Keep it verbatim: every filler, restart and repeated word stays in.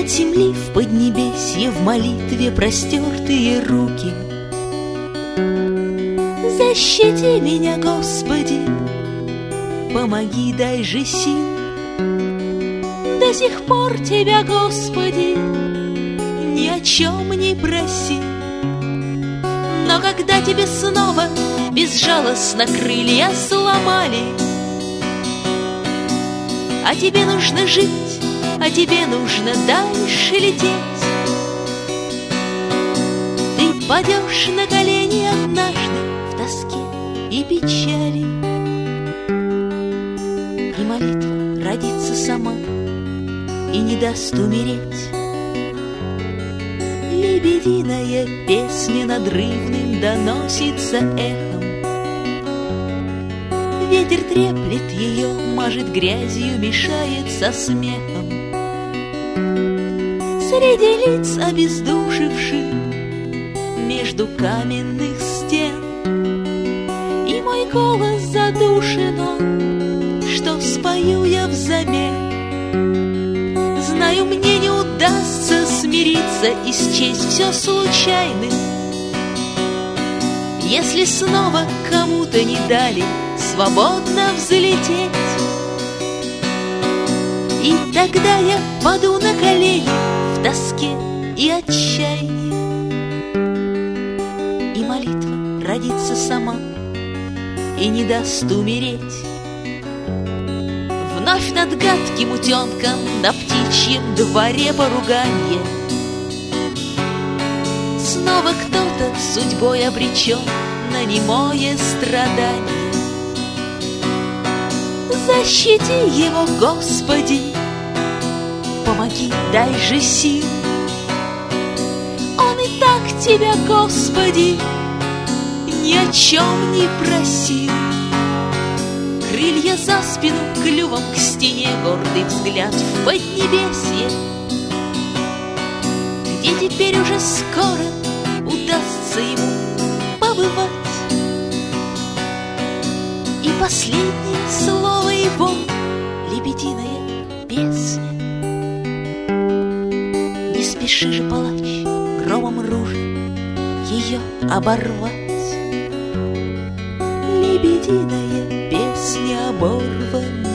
От земли в поднебесье в молитве простертые руки. Защити меня, Господи, помоги, дай же сил. До сих пор Тебя, Господи, ни о чем не проси. Но когда Тебе снова безжалостно крылья сломали, а Тебе нужно жить, а Тебе нужно дальше лететь, ты падешь на колени однажды в тоске и печали, и молитва родится сама и не даст умереть. Лебединая песня надрывным доносится эхом. Ветер треплет ее, мажет грязью, мешает со смехом. Среди лиц обездушивших, между каменных стен, и мой голос задушен он, что спою я взамен. Знаю, мне не удастся смириться и счесть все случайным, если снова кому-то не дали свободно взлететь. И тогда я паду на колени в тоске и отчаянии, и молитва родится сама и не даст умереть. Вновь над гадким утенком на птичьем дворе поруганье. Снова кто-то судьбой обречен на немое страдание. Защити его, Господи, помоги, дай же сил. Он и так Тебя, Господи, ни о чем не просил. Крылья за спину, клювом к стене, гордый взгляд в поднебесье, где теперь уже скоро удастся ему побывать. И последнее слово его — лебединая песня. Не спеши же, палач, громом ружья ее оборвать. Лебединая песня оборвана